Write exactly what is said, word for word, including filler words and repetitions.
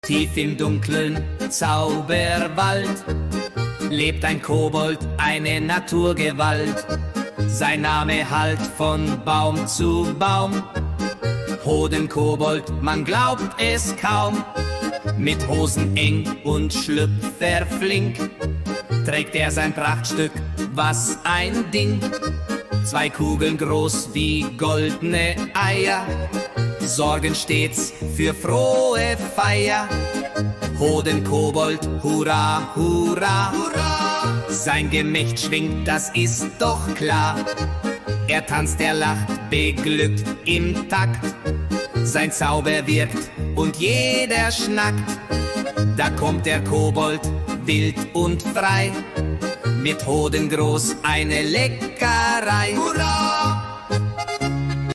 Tief im dunklen Zauberwald lebt ein Kobold, eine Naturgewalt. Sein Name hallt von Baum zu Baum. Hodenkobold, man glaubt es kaum. Mit Hosen eng und Schlüpfer flink trägt er sein Prachtstück, was ein Ding. Zwei Kugeln groß wie goldene Eier sorgen stets für frohe Feier. Hodenkobold, hurra, hurra, hurra! Sein Gemächt schwingt, das ist doch klar. Er tanzt, er lacht, beglückt im Takt. Sein Zauber wirkt und jeder schnackt. Da kommt der Kobold wild und frei, mit Hoden groß eine Leckerei. Hurra!